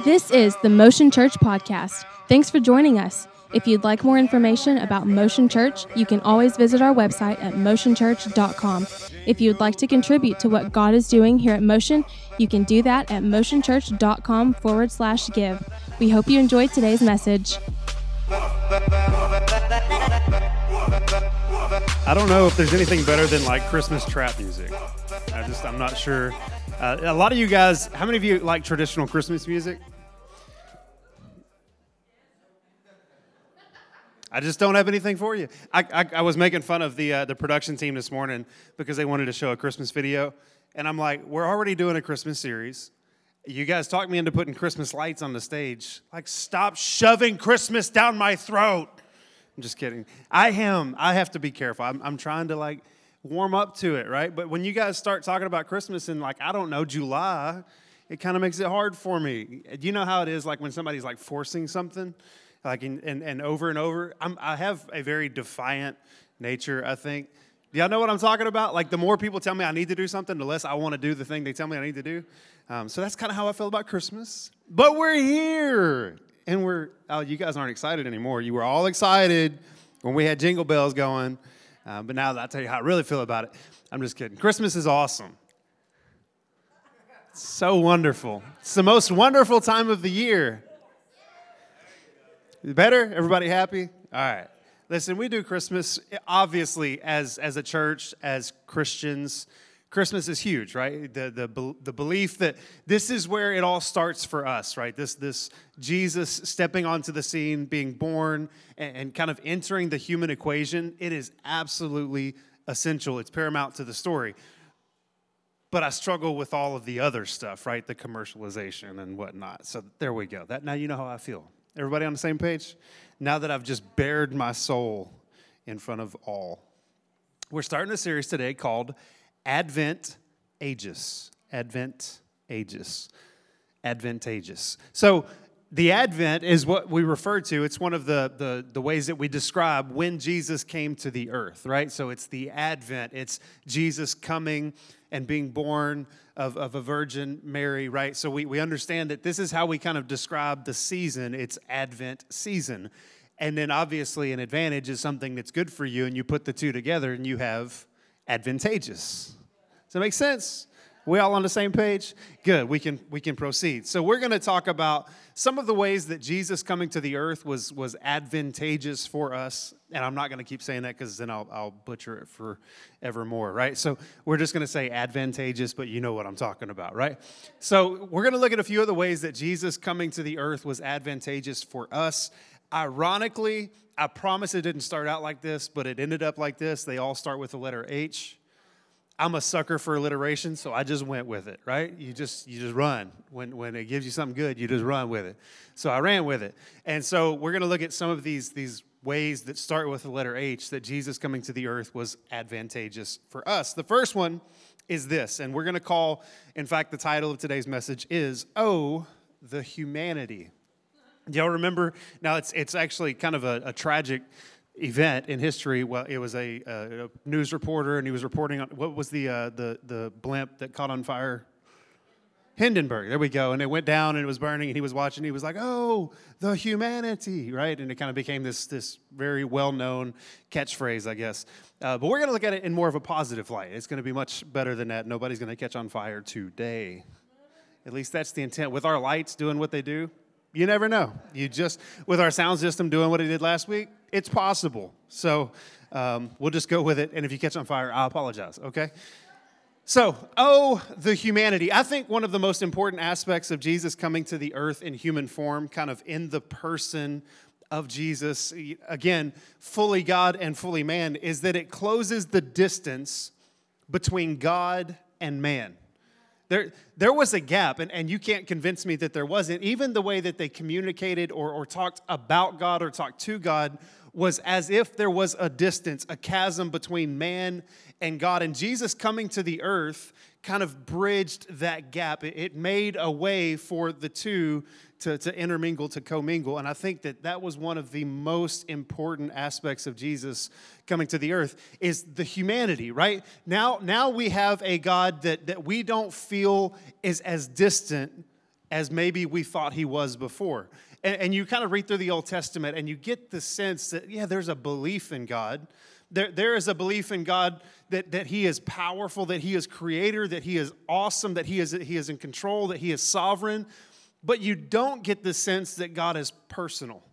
This is the Motion Church Podcast. Thanks for joining us. If you'd like more information about Motion Church, you can always visit our website at motionchurch.com. If you'd like to contribute to what God is doing here at Motion, you can do that at motionchurch.com/give. We hope you enjoyed today's message. I don't know if there's anything better than like Christmas trap music. I'm not sure. A lot of you guys, how many of you like traditional Christmas music? I just don't have anything for you. I was making fun of the production team this morning because they wanted to show a Christmas video. And I'm like, we're already doing a Christmas series. You guys talked me into putting Christmas lights on the stage. Like, stop shoving Christmas down my throat. I'm just kidding. I have to be careful. I'm trying to like warm up to it, right? But when you guys start talking about Christmas in like, I don't know, July, it kind of makes it hard for me. You know how it is like when somebody's like forcing something, like and over and over. I have a very defiant nature, I think. Do y'all know what I'm talking about? Like the more people tell me I need to do something, the less I want to do the thing they tell me I need to do. So that's kind of how I feel about Christmas. But we're here. And you guys aren't excited anymore. You were all excited when we had jingle bells going. But now I'll tell you how I really feel about it. I'm just kidding. Christmas is awesome. It's so wonderful. It's the most wonderful time of the year. Better? Everybody happy? All right. Listen, we do Christmas, obviously, as a church, as Christians. Christmas is huge, right? The belief that this is where it all starts for us, right? This Jesus stepping onto the scene, being born, and kind of entering the human equation, it is absolutely essential. It's paramount to the story. But I struggle with all of the other stuff, right? The commercialization and whatnot. So there we go. Now you know how I feel. Everybody on the same page? Now that I've just bared my soul in front of all. We're starting a series today called Advent Aegis. Advent Aegis. Advantageous. So the Advent is what we refer to. It's one of the ways that we describe when Jesus came to the earth, right? So it's the Advent. It's Jesus coming and being born of a Virgin Mary, right? So we understand that this is how we kind of describe the season. It's Advent season. And then obviously an advantage is something that's good for you, and you put the two together and you have advantageous. Does that make sense? We all on the same page? Good, we can proceed. So we're going to talk about some of the ways that Jesus coming to the earth was advantageous for us. And I'm not going to keep saying that because then I'll butcher it forevermore, right? So we're just going to say advantageous, but you know what I'm talking about, right? So we're going to look at a few of the ways that Jesus coming to the earth was advantageous for us. Ironically, I promise it didn't start out like this, but it ended up like this. They all start with the letter H. I'm a sucker for alliteration, so I just went with it, right? You just run. When it gives you something good, you just run with it. So I ran with it. And so we're going to look at some of these ways that start with the letter H that Jesus coming to the earth was advantageous for us. The first one is this, and we're going to call, in fact, the title of today's message is, Oh, the Humanity. Do y'all remember? Now, it's actually kind of a tragic event in history. Well, it was a news reporter, and he was reporting on, what was the blimp that caught on fire? Hindenburg. There we go. And it went down, and it was burning, and he was watching. He was like, oh, the humanity, right? And it kind of became this very well-known catchphrase, I guess. But we're going to look at it in more of a positive light. It's going to be much better than that. Nobody's going to catch on fire today. At least that's the intent. With our lights doing what they do, you never know. With our sound system doing what it did last week, it's possible. So we'll just go with it. And if you catch on fire, I apologize, okay? So, the humanity. I think one of the most important aspects of Jesus coming to the earth in human form, kind of in the person of Jesus, again, fully God and fully man, is that it closes the distance between God and man. There was a gap, and you can't convince me that there wasn't. Even the way that they communicated or talked about God or talked to God was as if there was a distance, a chasm between man and God. And Jesus coming to the earth kind of bridged that gap. It made a way for the two to intermingle, to commingle. And I think that was one of the most important aspects of Jesus coming to the earth is the humanity, right? Now we have a God that we don't feel is as distant as maybe we thought he was before. And you kind of read through the Old Testament and you get the sense that, yeah, there's a belief in God. There is a belief in God that he is powerful, that he is creator, that he is awesome, that he is in control, that he is sovereign. But you don't get the sense that God is personal.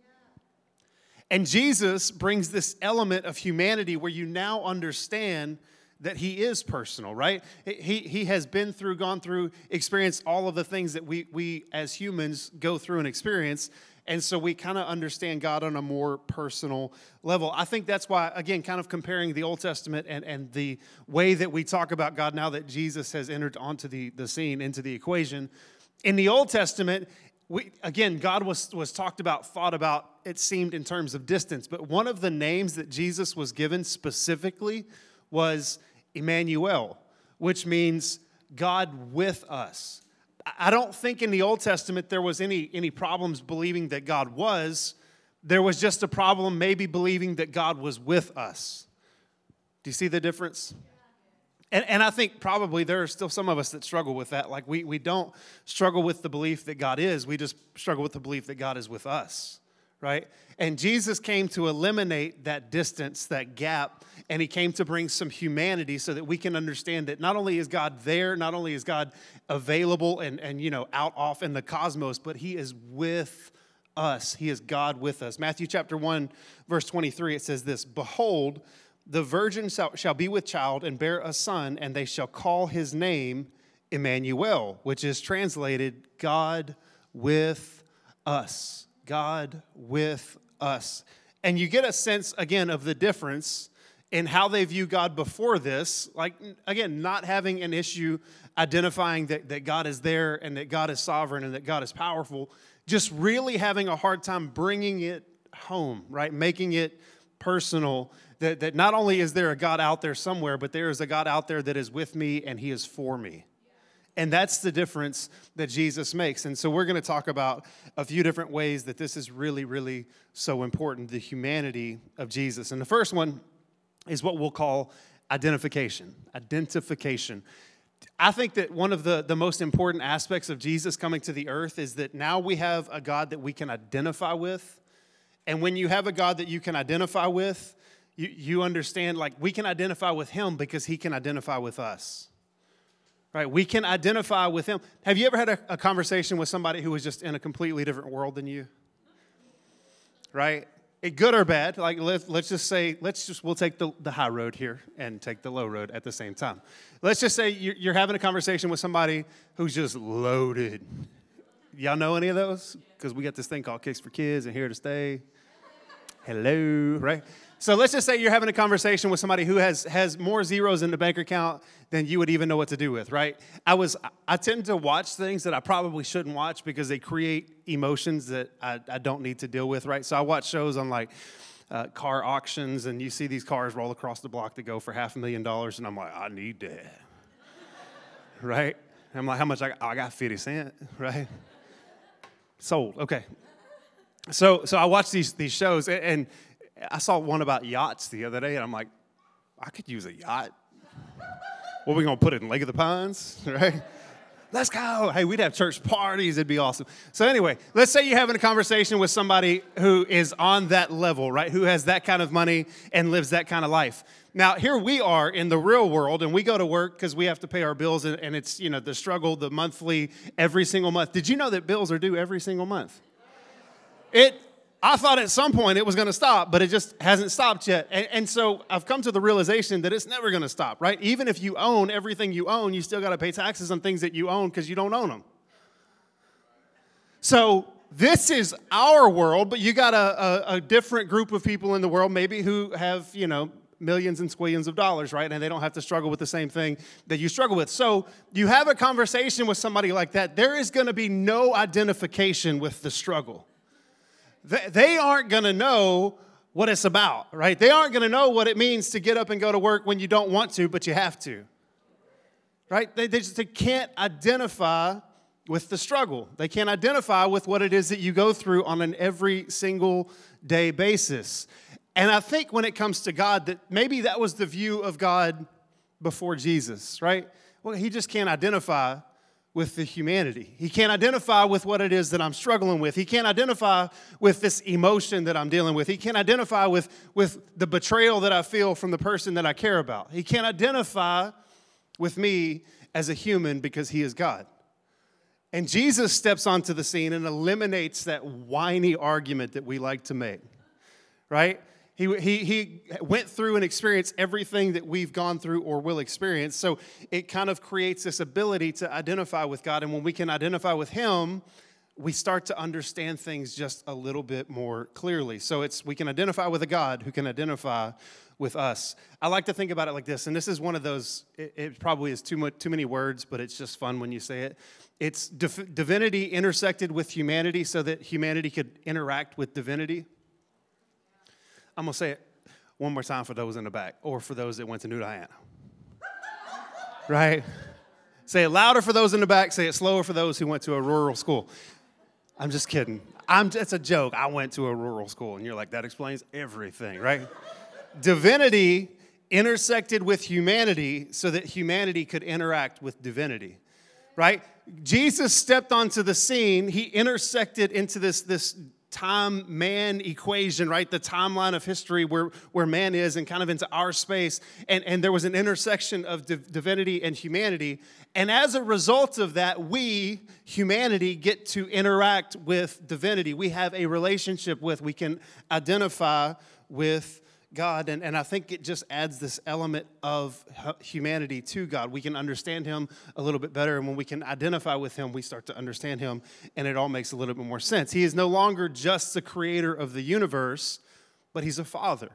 And Jesus brings this element of humanity where you now understand that he is personal, right? He has gone through, experienced all of the things that we as humans go through and experience. And so we kind of understand God on a more personal level. I think that's why, again, kind of comparing the Old Testament and the way that we talk about God now that Jesus has entered onto the scene, into the equation. In the Old Testament, God was talked about, thought about, it seemed in terms of distance. But one of the names that Jesus was given specifically was Emmanuel, which means God with us. I don't think in the Old Testament there was any problems believing that God was. There was just a problem maybe believing that God was with us. Do you see the difference? And I think probably there are still some of us that struggle with that. Like we don't struggle with the belief that God is. We just struggle with the belief that God is with us, right? And Jesus came to eliminate that distance, that gap, and he came to bring some humanity so that we can understand that not only is God there, not only is God available and out off in the cosmos, but he is with us. He is God with us. Matthew chapter 1, verse 23, it says this, "Behold, the virgin shall be with child and bear a son, and they shall call his name Emmanuel," which is translated God with us. God with us. And you get a sense, again, of the difference in how they view God before this. Like, again, not having an issue identifying that God is there and that God is sovereign and that God is powerful. Just really having a hard time bringing it home, right? Making it personal. That not only is there a God out there somewhere, but there is a God out there that is with me and he is for me. And that's the difference that Jesus makes. And so we're going to talk about a few different ways that this is really, really so important, the humanity of Jesus. And the first one is what we'll call identification. Identification. I think that one of the most important aspects of Jesus coming to the earth is that now we have a God that we can identify with. And when you have a God that you can identify with, you understand, like, we can identify with him because he can identify with us. Right? We can identify with him. Have you ever had a conversation with somebody who was just in a completely different world than you? Right? Good or bad? Like, let's just say, we'll take the high road here and take the low road at the same time. Let's just say you're having a conversation with somebody who's just loaded. Y'all know any of those? Because we got this thing called Kicks for Kids and Here to Stay. Hello, right? So let's just say you're having a conversation with somebody who has more zeros in the bank account than you would even know what to do with, right? I tend to watch things that I probably shouldn't watch because they create emotions that I don't need to deal with, right? So I watch shows on like car auctions, and you see these cars roll across the block that go for $500,000, and I'm like, I need that, right? And I'm like, how much? I got 50 cents, right? Sold, okay. So I watch these shows, and I saw one about yachts the other day, and I'm like, I could use a yacht. What are we going to put it in Lake of the Pines, right? Let's go. Hey, we'd have church parties. It'd be awesome. So anyway, let's say you're having a conversation with somebody who is on that level, right, who has that kind of money and lives that kind of life. Now, here we are in the real world, and we go to work because we have to pay our bills, and it's, the struggle, the monthly, every single month. Did you know that bills are due every single month? I thought at some point it was going to stop, but it just hasn't stopped yet. And so I've come to the realization that it's never going to stop, right? Even if you own everything you own, you still got to pay taxes on things that you own because you don't own them. So this is our world, but you got a different group of people in the world maybe who have, millions and squillions of dollars, right? And they don't have to struggle with the same thing that you struggle with. So you have a conversation with somebody like that, there is going to be no identification with the struggle. They aren't going to know what it's about, right? They aren't going to know what it means to get up and go to work when you don't want to, but you have to, right? They can't identify with the struggle. They can't identify with what it is that you go through on an every single day basis. And I think when it comes to God, that maybe that was the view of God before Jesus, right? Well, he just can't identify with the humanity. He can't identify with what it is that I'm struggling with. He can't identify with this emotion that I'm dealing with. He can't identify with the betrayal that I feel from the person that I care about. He can't identify with me as a human because he is God. And Jesus steps onto the scene and eliminates that whiny argument that we like to make, right? He went through and experienced everything that we've gone through or will experience. So it kind of creates this ability to identify with God. And when we can identify with him, we start to understand things just a little bit more clearly. So we can identify with a God who can identify with us. I like to think about it like this, and this is one of those, it probably is too many words, but it's just fun when you say it. It's divinity intersected with humanity so that humanity could interact with divinity. I'm going to say it one more time for those in the back, or for those that went to New Diana. Right? Say it louder for those in the back, say it slower for those who went to a rural school. I'm just kidding. It's a joke. I went to a rural school, and you're like, that explains everything, right? Divinity intersected with humanity so that humanity could interact with divinity, right? Jesus stepped onto the scene. He intersected into this time-man equation, right? The timeline of history where man is and kind of into our space. And there was an intersection of divinity and humanity. And as a result of that, we, humanity, get to interact with divinity. We have a relationship we can identify with God, and I think it just adds this element of humanity to God. We can understand him a little bit better, and when we can identify with him, we start to understand him, and it all makes a little bit more sense. He is no longer just the creator of the universe, but he's a father.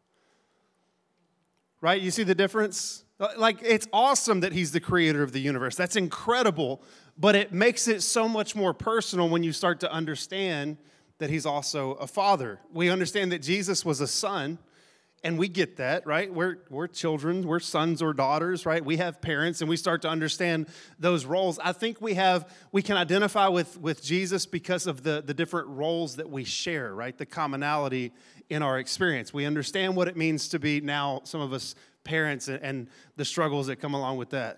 Right? You see the difference? Like, it's awesome that he's the creator of the universe. That's incredible, but it makes it so much more personal when you start to understand that he's also a father. We understand that Jesus was a son. And we get that, right? We're children, we're sons or daughters, right? We have parents, and we start to understand those roles. I think we can identify with Jesus because of the different roles that we share, right? The commonality in our experience. We understand what it means to be now, some of us, parents, and the struggles that come along with that.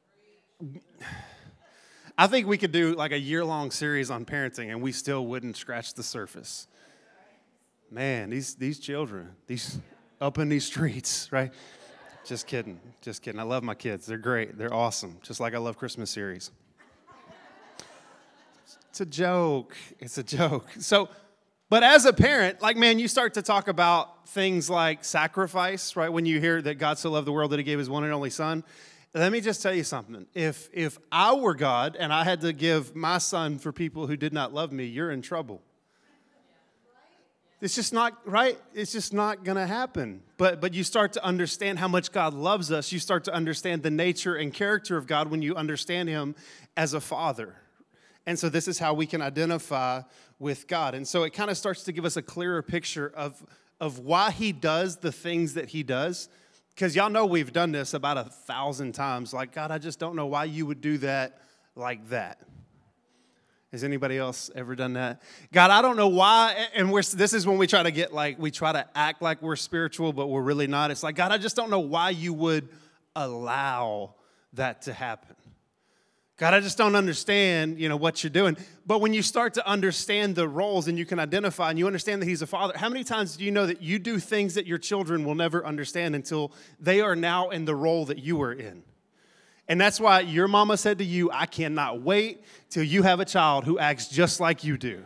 I think we could do like a year-long series on parenting, and we still wouldn't scratch the surface. Man, these children, up in these streets, right? Just kidding. I love my kids. They're great. They're awesome. Just like I love Christmas series. It's a joke. So, but as a parent, like, man, you start to talk about things like sacrifice, right? When you hear that God so loved the world that he gave his one and only son. Let me just tell you something. If I were God and I had to give my son for people who did not love me, you're in trouble. It's just not, right? It's just not going to happen. But you start to understand how much God loves us. You start to understand the nature and character of God when you understand him as a father. And so this is how we can identify with God. And so it kind of starts to give us a clearer picture of why he does the things that he does. Because y'all know we've done this about 1,000 times. Like, God, I just don't know why you would do that like that. Has anybody else ever done that? God, I don't know why, and this is when we try to act like we're spiritual, but we're really not. It's like, God, I just don't know why you would allow that to happen. God, I just don't understand, what you're doing. But when you start to understand the roles and you can identify and you understand that he's a father, how many times do you know that you do things that your children will never understand until they are now in the role that you were in? And that's why your mama said to you, I cannot wait till you have a child who acts just like you do.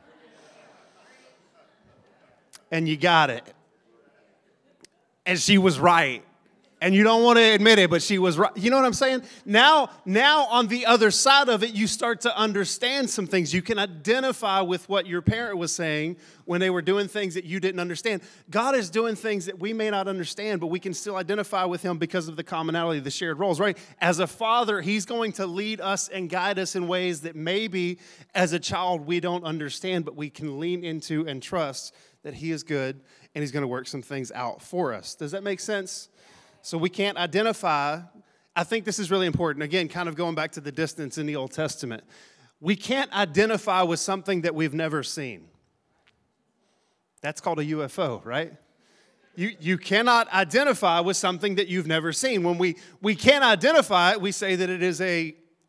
And you got it. And she was right. And you don't want to admit it, but she was right. You know what I'm saying? Now on the other side of it, you start to understand some things. You can identify with what your parent was saying when they were doing things that you didn't understand. God is doing things that we may not understand, but we can still identify with him because of the commonality of the shared roles, right? As a father, he's going to lead us and guide us in ways that maybe as a child we don't understand, but we can lean into and trust that he is good and he's going to work some things out for us. Does that make sense? So we can't identify. I think this is really important. Again, kind of going back to the distance in the Old Testament. We can't identify with something that we've never seen. That's called a UFO, right? You cannot identify with something that you've never seen. When we can't identify it, we say that it is a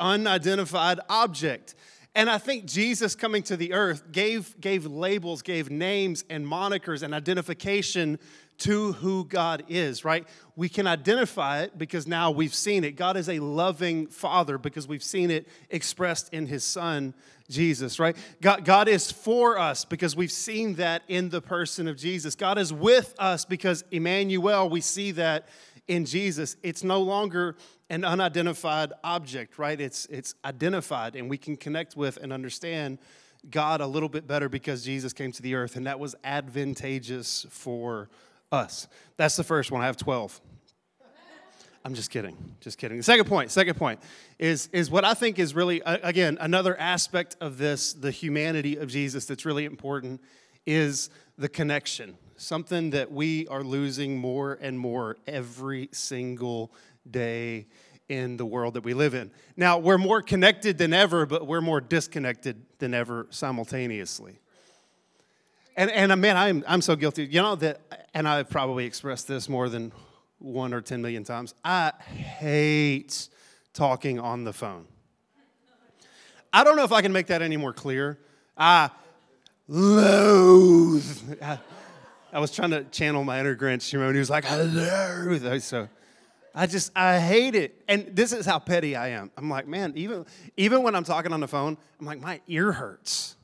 unidentified object. And I think Jesus coming to the earth gave labels, gave names and monikers and identification to who God is, right? We can identify it because now we've seen it. God is a loving Father because we've seen it expressed in His Son, Jesus, right? God is for us because we've seen that in the person of Jesus. God is with us because Emmanuel, we see that in Jesus. It's no longer an unidentified object, right? It's identified, and we can connect with and understand God a little bit better because Jesus came to the earth, and that was advantageous for us. That's the first one. I have 12. I'm just kidding. The second point is what I think is really, again, another aspect of this, the humanity of Jesus that's really important, is the connection. Something that we are losing more and more every single day in the world that we live in. Now, we're more connected than ever, but we're more disconnected than ever simultaneously. And man, I'm so guilty. You know that, and I've probably expressed this more than 1 or 10 million times. I hate talking on the phone. I don't know if I can make that any more clear. I loathe. I was trying to channel my inner Grinch, you know, and he was like, I loathe. So I hate it. And this is how petty I am. I'm like, man, even when I'm talking on the phone, I'm like, my ear hurts.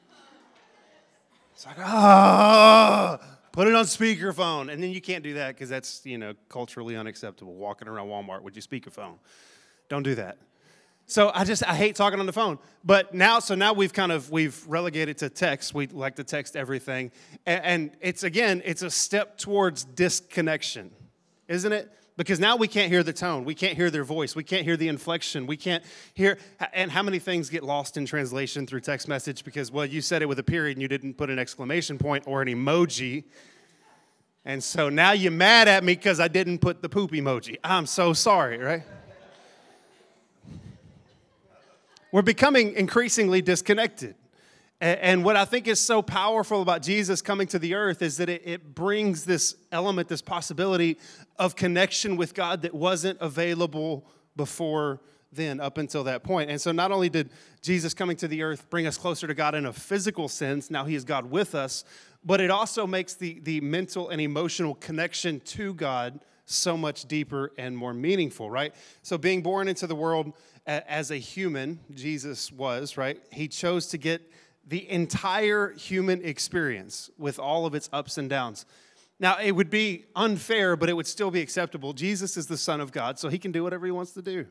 It's like, put it on speakerphone. And then you can't do that because that's, culturally unacceptable. Walking around Walmart with your speakerphone. Don't do that. So I hate talking on the phone. But now we've relegated to text. We like to text everything. And it's a step towards disconnection, isn't it? Because now we can't hear the tone. We can't hear their voice. We can't hear the inflection. We can't hear, and how many things get lost in translation through text message because, well, you said it with a period and you didn't put an exclamation point or an emoji. And so now you're mad at me because I didn't put the poop emoji. I'm so sorry, right? We're becoming increasingly disconnected. And what I think is so powerful about Jesus coming to the earth is that it brings this element, this possibility of connection with God that wasn't available before then, up until that point. And so not only did Jesus coming to the earth bring us closer to God in a physical sense, now He is God with us, but it also makes the mental and emotional connection to God so much deeper and more meaningful, right? So being born into the world as a human, Jesus was, right? He chose to get the entire human experience with all of its ups and downs. Now, it would be unfair, but it would still be acceptable. Jesus is the Son of God, so He can do whatever He wants to do.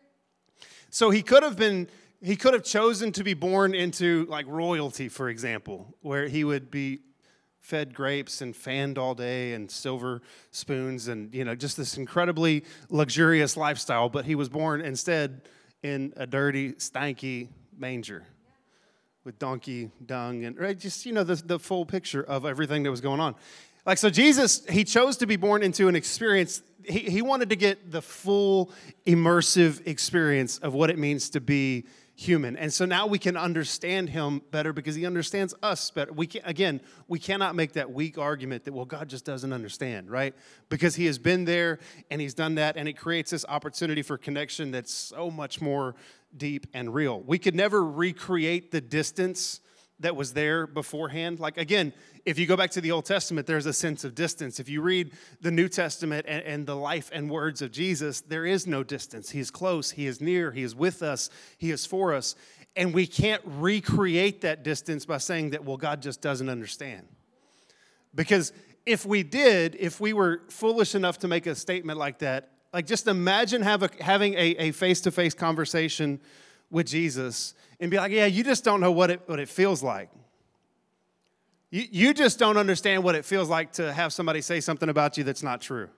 So He could have chosen to be born into like royalty, for example, where He would be fed grapes and fanned all day and silver spoons and, just this incredibly luxurious lifestyle, but He was born instead in a dirty, stanky manger with donkey dung and right, just, the full picture of everything that was going on. Like, so Jesus, He chose to be born into an experience. He wanted to get the full immersive experience of what it means to be human. And so now we can understand Him better because He understands us better. We cannot make that weak argument that, well, God just doesn't understand, right? Because He has been there and He's done that, and it creates this opportunity for connection that's so much more deep and real. We could never recreate the distance that was there beforehand. Like, again, if you go back to the Old Testament, there's a sense of distance. If you read the New Testament and the life and words of Jesus, there is no distance. He is close. He is near. He is with us. He is for us. And we can't recreate that distance by saying that, well, God just doesn't understand. Because if we were foolish enough to make a statement like that, like just imagine having a face-to-face conversation with Jesus and be like, yeah, you just don't know what it feels like. You just don't understand what it feels like to have somebody say something about you that's not true.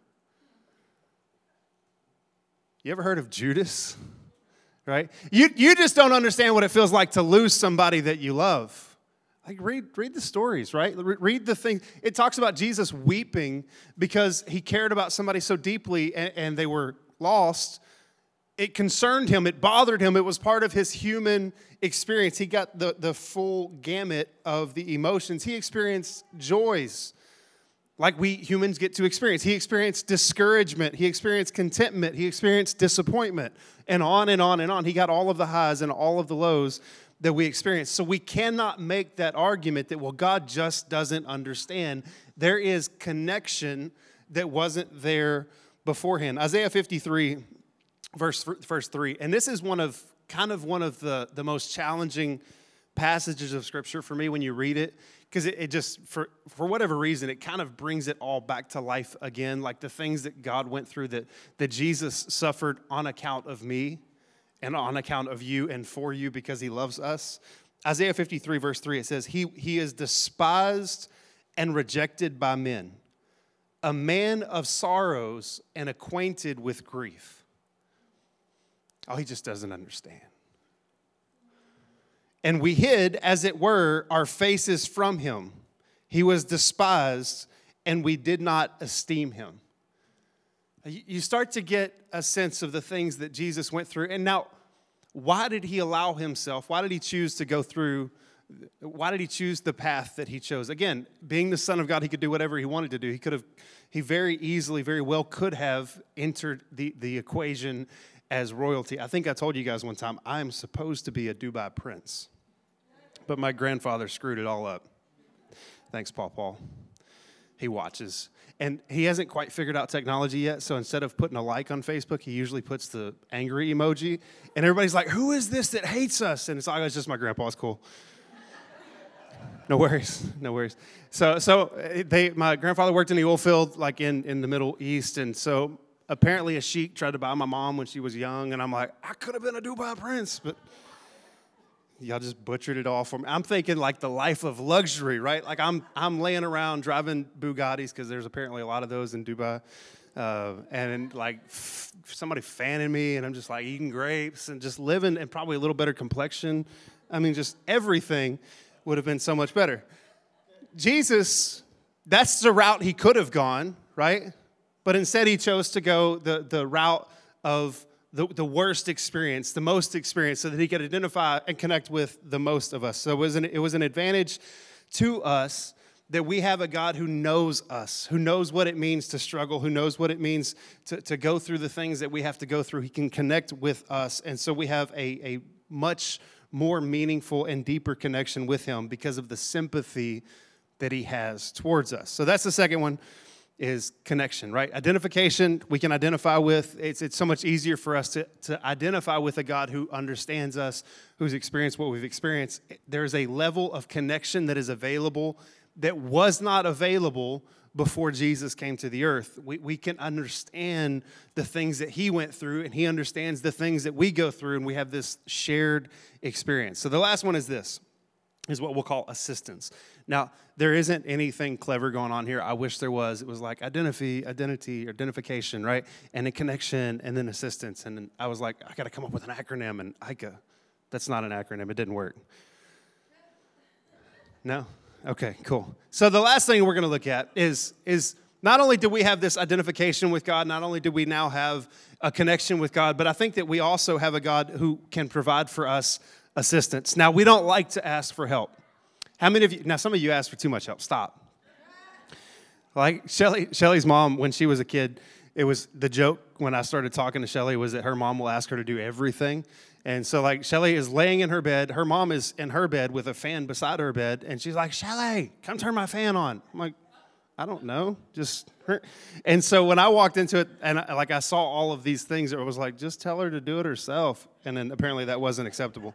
You ever heard of Judas? Right? You just don't understand what it feels like to lose somebody that you love. Like read the stories, right? Read the thing. It talks about Jesus weeping because He cared about somebody so deeply and they were lost. It concerned Him. It bothered Him. It was part of His human experience. He got the full gamut of the emotions. He experienced joys like we humans get to experience. He experienced discouragement. He experienced contentment. He experienced disappointment, and on and on and on. He got all of the highs and all of the lows that we experience. So we cannot make that argument that, well, God just doesn't understand. There is connection that wasn't there beforehand. Isaiah 53, verse 3, and this is one of the most challenging passages of Scripture for me when you read it, because it just, for whatever reason, it kind of brings it all back to life again, like the things that God went through, that Jesus suffered on account of me, and on account of you and for you because he loves us. Isaiah 53, verse 3, it says, He is despised and rejected by men, a man of sorrows and acquainted with grief. Oh, he just doesn't understand. And we hid, as it were, our faces from him. He was despised, and we did not esteem him. You start to get a sense of the things that Jesus went through. And now, why did he allow himself? Why did he choose to go through? Why did he choose the path that he chose? Again, being the Son of God, he could do whatever he wanted to do. He very easily, very well could have entered the equation as royalty. I think I told you guys one time, I am supposed to be a Dubai prince. But my grandfather screwed it all up. Thanks, Paul. He watches. And he hasn't quite figured out technology yet, so instead of putting a like on Facebook, he usually puts the angry emoji. And everybody's like, who is this that hates us? And it's like, it's just my grandpa, it's cool. No worries. So my grandfather worked in the oil field, like in the Middle East, and so apparently a sheik tried to buy my mom when she was young, and I'm like, I could have been a Dubai prince, but y'all just butchered it all for me. I'm thinking like the life of luxury, right? Like I'm laying around driving Bugattis because there's apparently a lot of those in Dubai, and like somebody fanning me, and I'm just like eating grapes and just living, and probably a little better complexion. I mean, just everything would have been so much better. Jesus, that's the route he could have gone, right? But instead he chose to go the route of the worst experience, the most experience, so that he could identify and connect with the most of us. So it was an advantage to us that we have a God who knows us, who knows what it means to struggle, who knows what it means to go through the things that we have to go through. He can connect with us. And so we have a much more meaningful and deeper connection with him because of the sympathy that he has towards us. So that's the second one, is connection, right? Identification, we can identify with. It's so much easier for us to identify with a God who understands us, who's experienced what we've experienced. There's a level of connection that is available that was not available before Jesus came to the earth. We can understand the things that he went through, and he understands the things that we go through, and we have this shared experience. So the last one is what we'll call assistance. Now, there isn't anything clever going on here. I wish there was. It was like identification, right? And a connection, and then assistance. And then I was like, I got to come up with an acronym, and ICA. That's not an acronym. It didn't work. No? Okay, cool. So the last thing we're going to look at is not only do we have this identification with God, not only do we now have a connection with God, but I think that we also have a God who can provide for us assistance. Now, we don't like to ask for help. How many of you, now some of you ask for too much help. Stop. Like Shelly's mom, when she was a kid, it was the joke when I started talking to Shelly was that her mom will ask her to do everything. And so like Shelly is laying in her bed. Her mom is in her bed with a fan beside her bed. And she's like, Shelly, come turn my fan on. I'm like, I don't know. Just her. And so when I walked into it and I saw all of these things, it was like, just tell her to do it herself. And then apparently that wasn't acceptable.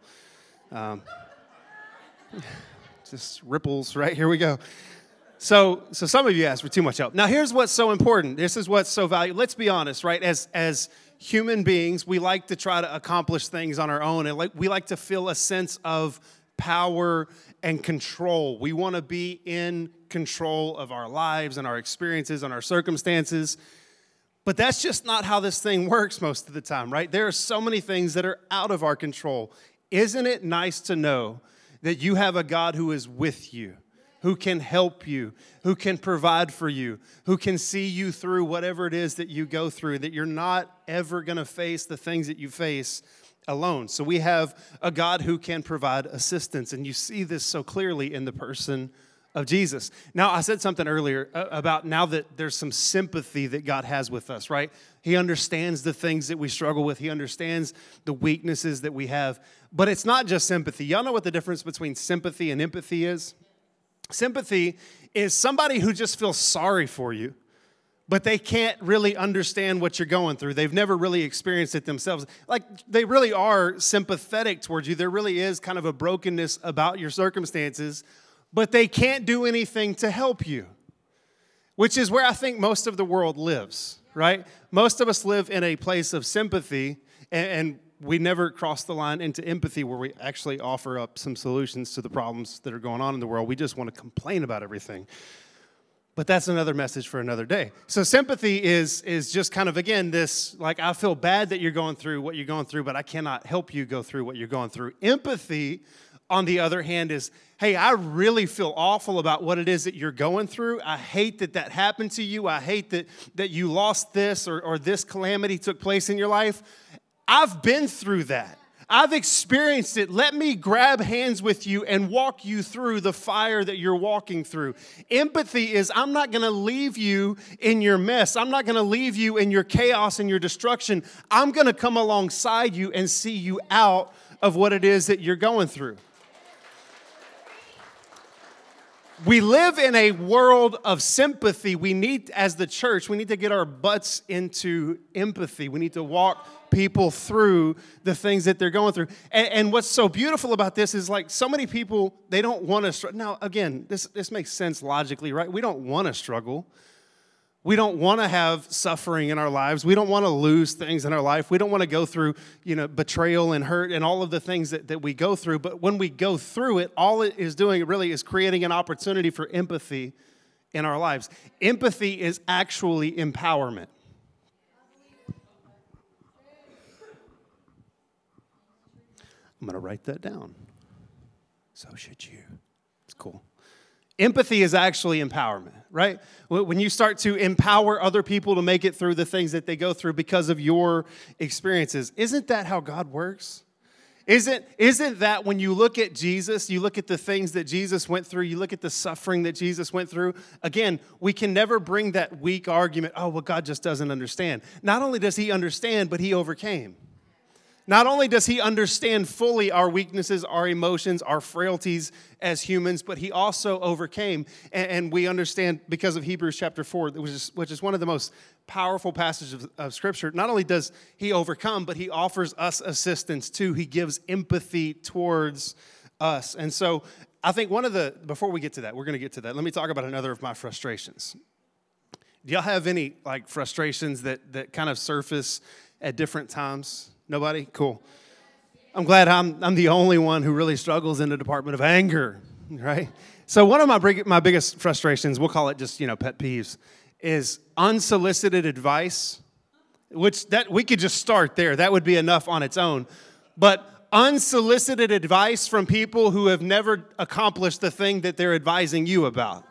Just ripples, right? Here we go. So some of you asked for too much help. Now, here's what's so important. This is what's so valuable. Let's be honest, right? As human beings, we like to try to accomplish things on our own, and we like to feel a sense of power and control. We want to be in control of our lives and our experiences and our circumstances. But that's just not how this thing works most of the time, right? There are so many things that are out of our control. Isn't it nice to know that you have a God who is with you, who can help you, who can provide for you, who can see you through whatever it is that you go through, that you're not ever going to face the things that you face alone. So we have a God who can provide assistance, and you see this so clearly in the person of Jesus. Now, I said something earlier about now that there's some sympathy that God has with us, right? He understands the things that we struggle with. He understands the weaknesses that we have. But it's not just sympathy. Y'all know what the difference between sympathy and empathy is? Sympathy is somebody who just feels sorry for you, but they can't really understand what you're going through. They've never really experienced it themselves. Like, they really are sympathetic towards you. There really is kind of a brokenness about your circumstances, but they can't do anything to help you, which is where I think most of the world lives, right? Most of us live in a place of sympathy, and we never cross the line into empathy where we actually offer up some solutions to the problems that are going on in the world. We just want to complain about everything. But that's another message for another day. So sympathy is just kind of, again, this, like, I feel bad that you're going through what you're going through, but I cannot help you go through what you're going through. Empathy, on the other hand, is, hey, I really feel awful about what it is that you're going through. I hate that that happened to you. I hate that you lost this or this calamity took place in your life. I've been through that. I've experienced it. Let me grab hands with you and walk you through the fire that you're walking through. Empathy is, I'm not going to leave you in your mess. I'm not going to leave you in your chaos and your destruction. I'm going to come alongside you and see you out of what it is that you're going through. We live in a world of sympathy. We need, as the church, we need to get our butts into empathy. We need to walk people through the things that they're going through. And what's so beautiful about this is, like, so many people, they don't want to struggle. Now, again, this makes sense logically, right? We don't want to struggle. We don't want to have suffering in our lives. We don't want to lose things in our life. We don't want to go through, betrayal and hurt and all of the things that we go through. But when we go through it, all it is doing really is creating an opportunity for empathy in our lives. Empathy is actually empowerment. I'm going to write that down. So should you. It's cool. Empathy is actually empowerment, right? When you start to empower other people to make it through the things that they go through because of your experiences. Isn't that how God works? Isn't that when you look at Jesus, you look at the things that Jesus went through, you look at the suffering that Jesus went through, again, we can never bring that weak argument, oh, well, God just doesn't understand. Not only does he understand, but he overcame. Not only does he understand fully our weaknesses, our emotions, our frailties as humans, but he also overcame. And we understand because of Hebrews chapter 4, which is one of the most powerful passages of Scripture. Not only does he overcome, but he offers us assistance too. He gives empathy towards us. And so I think before we get to that, we're going to get to that. Let me talk about another of my frustrations. Do y'all have any frustrations that kind of surface at different times? Nobody? Cool. I'm glad I'm the only one who really struggles in the department of anger, right? So one of my biggest frustrations, we'll call it just, pet peeves, is unsolicited advice, which that we could just start there. That would be enough on its own. But unsolicited advice from people who have never accomplished the thing that they're advising you about.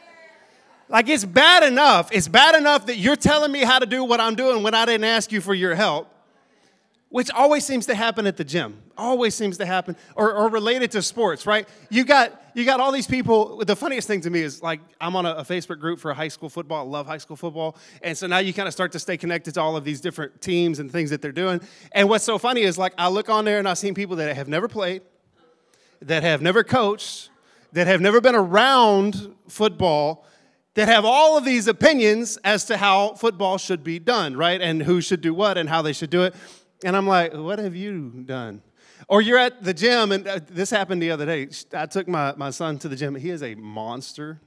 Like, it's bad enough. It's bad enough that you're telling me how to do what I'm doing when I didn't ask you for your help. Which always seems to happen at the gym. Always seems to happen. Or related to sports, right? You got all these people. The funniest thing to me is, like, I'm on a Facebook group for high school football. I love high school football. And so now you kind of start to stay connected to all of these different teams and things that they're doing. And what's so funny is, like, I look on there and I've seen people that have never played, that have never coached, that have never been around football, that have all of these opinions as to how football should be done, right? And who should do what and how they should do it. And I'm like, what have you done? Or you're at the gym, and this happened the other day. I took my son to the gym. He is a monster.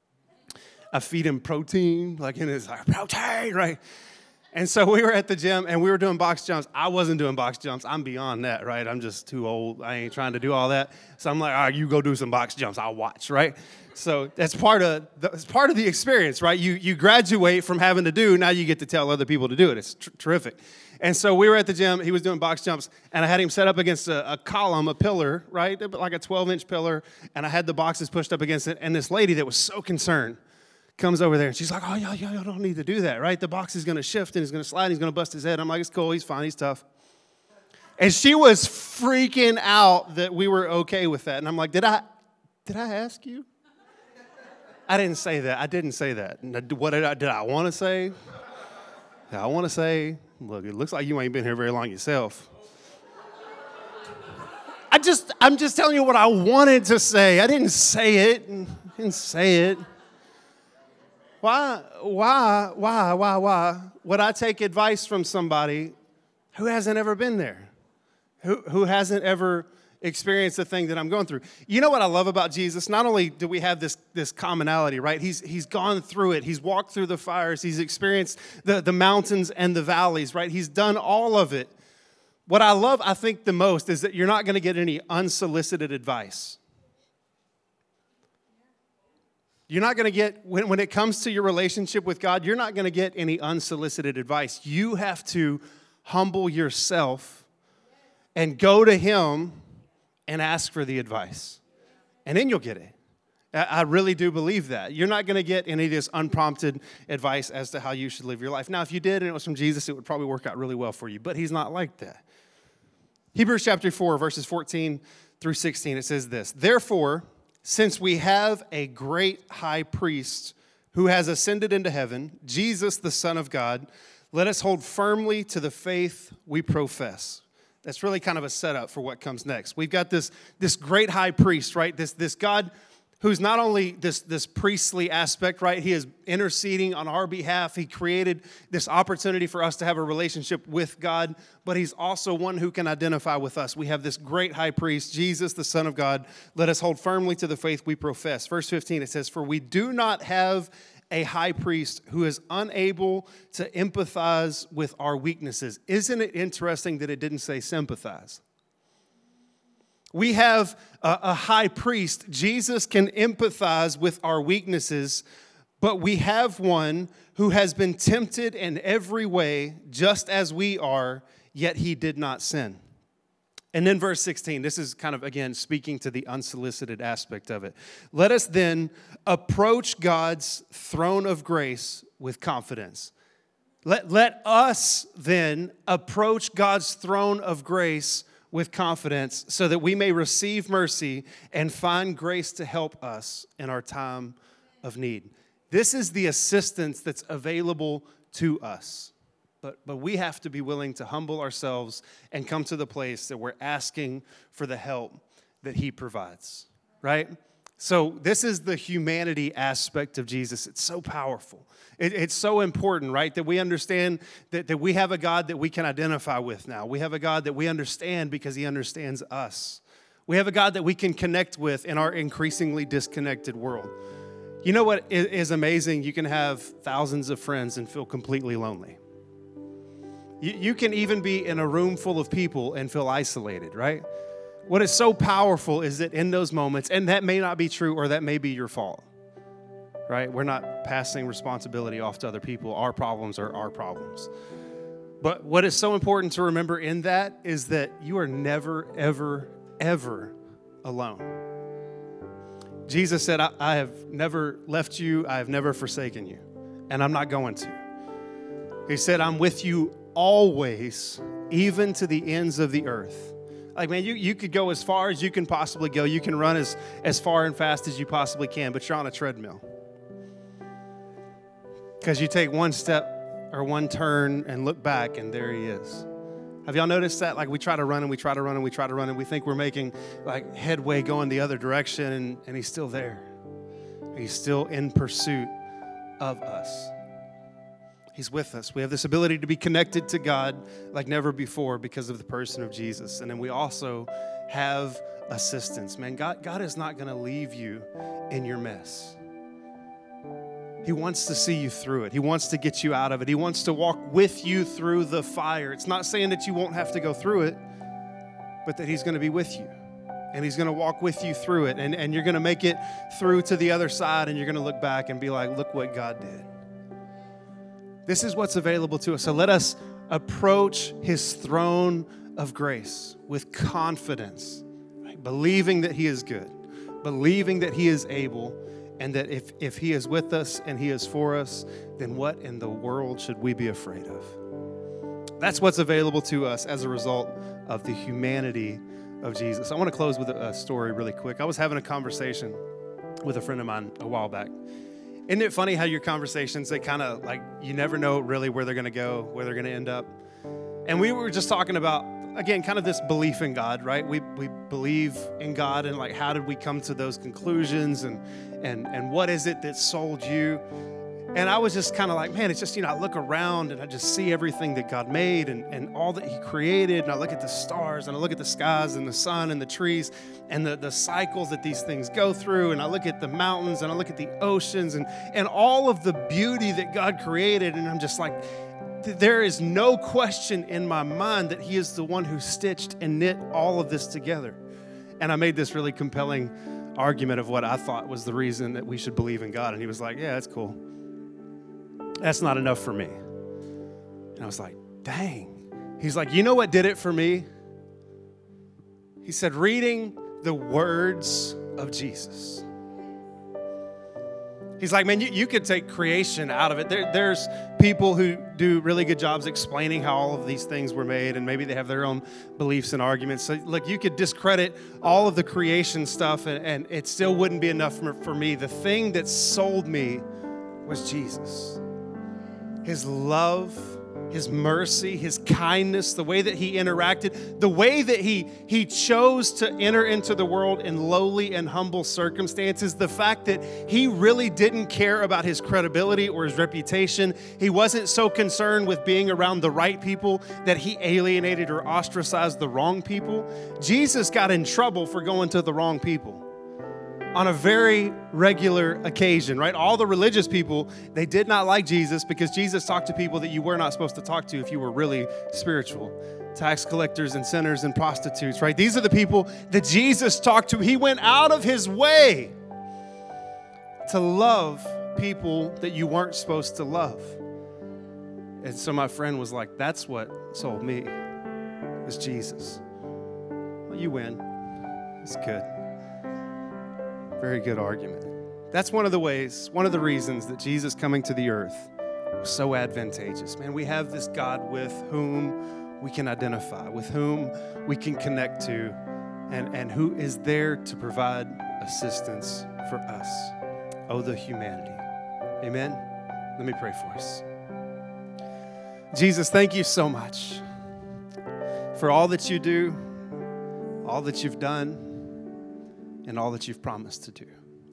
I feed him protein, like in his protein, right? And so we were at the gym, and we were doing box jumps. I wasn't doing box jumps. I'm beyond that, right? I'm just too old. I ain't trying to do all that. So I'm like, all right, you go do some box jumps. I'll watch, right? So that's part of the experience, right? You graduate from having to do, now you get to tell other people to do it. It's terrific. And so we were at the gym. He was doing box jumps, and I had him set up against a column, a pillar, right? Like a 12-inch pillar, and I had the boxes pushed up against it. And this lady that was so concerned comes over there, and she's like, oh, y'all don't need to do that, right? The box is going to shift, and he's going to slide, and he's going to bust his head. I'm like, it's cool. He's fine. He's tough. And she was freaking out that we were okay with that. And I'm like, did I ask you? I didn't say that. I didn't say that. What did I want to say? I want to say, look, it looks like you ain't been here very long yourself. I'm just telling you what I wanted to say. I didn't say it. Why would I take advice from somebody who hasn't ever been there? Who hasn't ever experienced the thing that I'm going through? You know what I love about Jesus? Not only do we have this commonality, right? He's gone through it. He's walked through the fires. He's experienced the mountains and the valleys, right? He's done all of it. What I love, I think, the most is that you're not going to get any unsolicited advice. You're not going to get, when it comes to your relationship with God, you're not going to get any unsolicited advice. You have to humble yourself and go to Him and ask for the advice. And then you'll get it. I really do believe that. You're not going to get any of this unprompted advice as to how you should live your life. Now, if you did and it was from Jesus, it would probably work out really well for you. But He's not like that. Hebrews chapter 4, verses 14 through 16, it says this: Therefore, since we have a great high priest who has ascended into heaven, Jesus, the Son of God, let us hold firmly to the faith we profess. That's really kind of a setup for what comes next. We've got this great high priest, right? This God who's not only this priestly aspect, right? He is interceding on our behalf. He created this opportunity for us to have a relationship with God, but He's also one who can identify with us. We have this great high priest, Jesus, the Son of God. Let us hold firmly to the faith we profess. Verse 15, it says, For we do not have a high priest who is unable to empathize with our weaknesses. Isn't it interesting that it didn't say sympathize? We have a high priest. Jesus can empathize with our weaknesses, but we have one who has been tempted in every way, just as we are, yet He did not sin. And then verse 16, this is kind of, again, speaking to the unsolicited aspect of it. Let us then approach God's throne of grace with confidence. Let us then approach God's throne of grace with confidence so that we may receive mercy and find grace to help us in our time of need. This is the assistance that's available to us. But we have to be willing to humble ourselves and come to the place that we're asking for the help that He provides, right? So this is the humanity aspect of Jesus. It's so powerful. It's so important, right, that we understand that we have a God that we can identify with now. We have a God that we understand because He understands us. We have a God that we can connect with in our increasingly disconnected world. You know what is amazing? You can have thousands of friends and feel completely lonely. You can even be in a room full of people and feel isolated, right? What is so powerful is that in those moments, and that may not be true or that may be your fault, right? We're not passing responsibility off to other people. Our problems are our problems. But what is so important to remember in that is that you are never, ever, ever alone. Jesus said, I have never left you. I have never forsaken you, and I'm not going to. He said, I'm with you always, even to the ends of the earth. Like, man, you could go as far as you can possibly go. You can run as far and fast as you possibly can, but you're on a treadmill. Because you take one step or one turn and look back, and there He is. Have y'all noticed that? Like, we try to run and we try to run and we try to run, and we think we're making like headway going the other direction, and He's still there. He's still in pursuit of us. He's with us. We have this ability to be connected to God like never before because of the person of Jesus. And then we also have assistance. Man, God is not going to leave you in your mess. He wants to see you through it. He wants to get you out of it. He wants to walk with you through the fire. It's not saying that you won't have to go through it, but that He's going to be with you. And He's going to walk with you through it. And you're going to make it through to the other side, and you're going to look back and be like, look what God did. This is what's available to us. So let us approach His throne of grace with confidence, right? Believing that He is good, believing that He is able, and that if He is with us and He is for us, then what in the world should we be afraid of? That's what's available to us as a result of the humanity of Jesus. I want to close with a story really quick. I was having a conversation with a friend of mine a while back. Isn't it funny how your conversations, they kind of like, you never know really where they're going to go, where they're going to end up. And we were just talking about, again, kind of this belief in God, right? We believe in God, and like, how did we come to those conclusions, and what is it that sold you? And I was just kind of like, man, it's just, I look around and I just see everything that God made and all that he created. And I look at the stars and I look at the skies and the sun and the trees and the cycles that these things go through. And I look at the mountains and I look at the oceans and all of the beauty that God created. And I'm just like, there is no question in my mind that he is the one who stitched and knit all of this together. And I made this really compelling argument of what I thought was the reason that we should believe in God. And he was like, yeah, that's cool. That's not enough for me. And I was like, dang. He's like, you know what did it for me? He said, reading the words of Jesus. He's like, man, you could take creation out of it. There's people who do really good jobs explaining how all of these things were made, and maybe they have their own beliefs and arguments. So, look, you could discredit all of the creation stuff, and it still wouldn't be enough for me. The thing that sold me was Jesus. His love, his mercy, his kindness, the way that he interacted, the way that he chose to enter into the world in lowly and humble circumstances, the fact that he really didn't care about his credibility or his reputation. He wasn't so concerned with being around the right people that he alienated or ostracized the wrong people. Jesus got in trouble for going to the wrong people on a very regular occasion, right? All the religious people, they did not like Jesus because Jesus talked to people that you were not supposed to talk to if you were really spiritual. Tax collectors and sinners and prostitutes, right? These are the people that Jesus talked to. He went out of his way to love people that you weren't supposed to love. And so my friend was like, that's what sold me, was Jesus. Well, you win. It's good. Very good argument. That's one of the ways, one of the reasons that Jesus coming to the earth was so advantageous. Man, we have this God with whom we can identify, with whom we can connect to, and who is there to provide assistance for us. Oh, the humanity. Amen? Let me pray for us. Jesus, thank you so much for all that you do, all that you've done, and all that you've promised to do.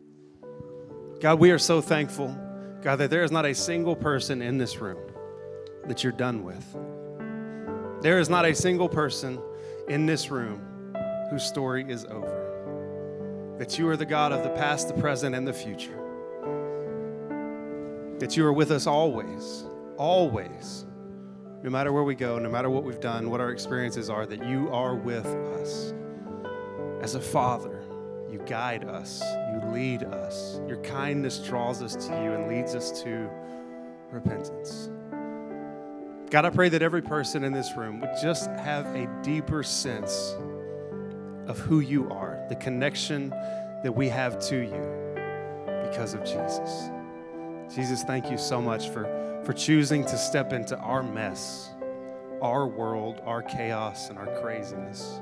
God, we are so thankful, God, that there is not a single person in this room that you're done with. There is not a single person in this room whose story is over. That you are the God of the past, the present, and the future. That you are with us always, always. No matter where we go, no matter what we've done, what our experiences are, that you are with us. As a father, you guide us, you lead us. Your kindness draws us to you and leads us to repentance. God, I pray that every person in this room would just have a deeper sense of who you are, the connection that we have to you because of Jesus. Jesus, thank you so much for choosing to step into our mess, our world, our chaos, and our craziness.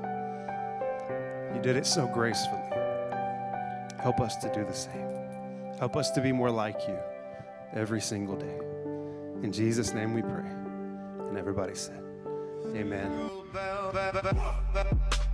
You did it so gracefully. Help us to do the same. Help us to be more like you every single day. In Jesus' name we pray. And everybody said, amen.